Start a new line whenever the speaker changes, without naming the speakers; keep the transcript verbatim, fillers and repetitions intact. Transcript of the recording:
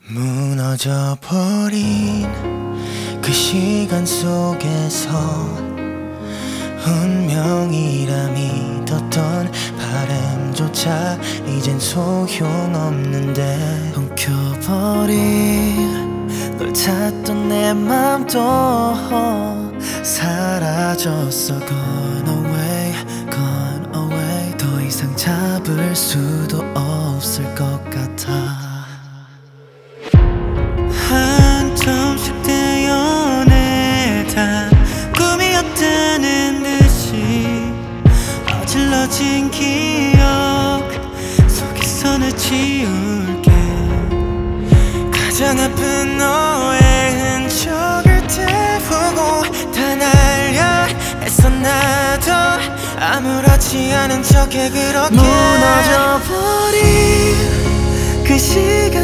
무너져버린 그 시간 속에서 운명이라 믿었던 바람조차 이젠 소용없는데, 엉켜버린 널 찾던 내 맘도 사라졌어. Gone away, gone away. 더 이상 잡을 수도 없을 것 같아. 한 텀씩 떼어내다 꿈이었다는 듯이 어질러진 기억 속에서 날 지울게. 가장 아픈 너의 흔적을 태우고 다 날려 애써 나도 아무렇지 않은 척해. 그렇게 무너져버린 그 시간